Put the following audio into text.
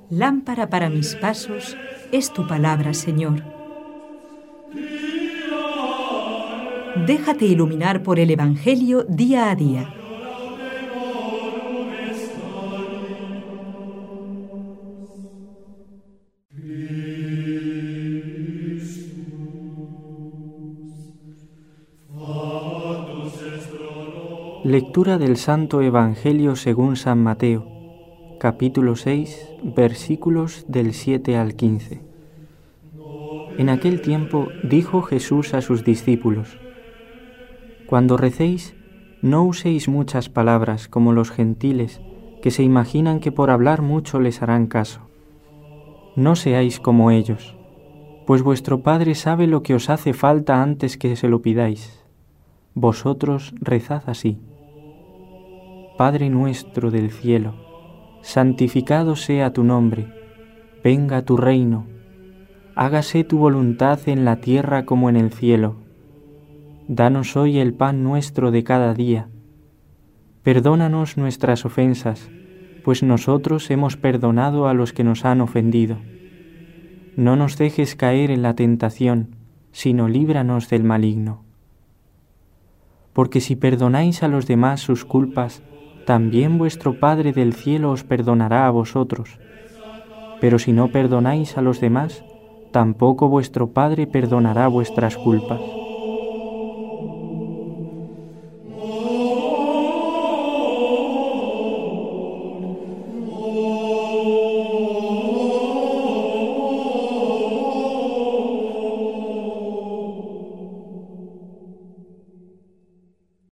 Lámpara para mis pasos es tu palabra, Señor. Déjate iluminar por el Evangelio día a día. Lectura del Santo Evangelio según San Mateo, capítulo 6, versículos del 7 al 15. En aquel tiempo dijo Jesús a sus discípulos: Cuando recéis, no uséis muchas palabras como los gentiles, que se imaginan que por hablar mucho les harán caso. No seáis como ellos, pues vuestro Padre sabe lo que os hace falta antes que se lo pidáis. Vosotros rezad así: Padre nuestro del cielo, santificado sea tu nombre, venga tu reino, hágase tu voluntad en la tierra como en el cielo. Danos hoy el pan nuestro de cada día. Perdónanos nuestras ofensas, pues nosotros hemos perdonado a los que nos han ofendido. No nos dejes caer en la tentación, sino líbranos del maligno. Porque si perdonáis a los demás sus culpas, también vuestro Padre del cielo os perdonará a vosotros. Pero si no perdonáis a los demás, tampoco vuestro Padre perdonará vuestras culpas.